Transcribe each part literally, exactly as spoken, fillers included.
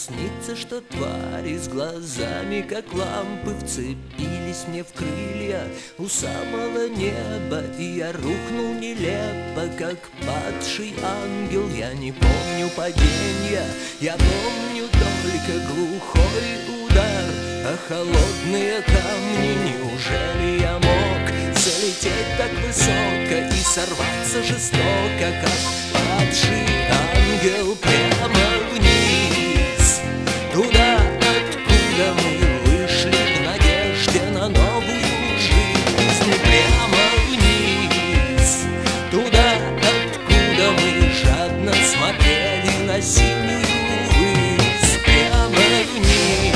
снится, что твари с глазами, как лампы, вцепились мне в крылья у самого неба, и я рухнул нелепо, как падший ангел. Я не помню падения, я помню только глухой удар, а холодные камни. Неужели я мог залететь так высоко и сорваться жестоко, как падший ангел, прямо вниз, туда, откуда мы вышли в надежде на новую жизнь? Прямо вниз, туда, откуда мы жадно смотрели на синюю высь. Прямо вниз.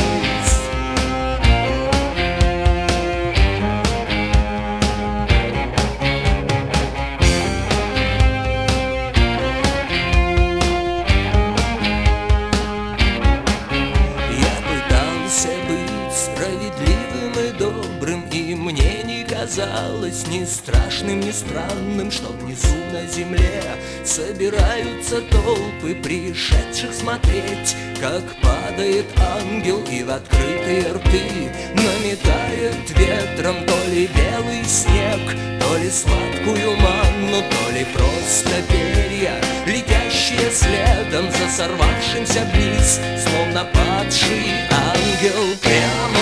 Справедливым и добрым, и мне не казалось ни страшным, ни странным, что внизу на земле собираются толпы пришедших смотреть, как падает ангел и в открытые рты наметает ветром то ли белый снег, то ли сладкую манну, то ли просто перья, летящие следом за сорвавшимся вниз, словно падший ангел, прямо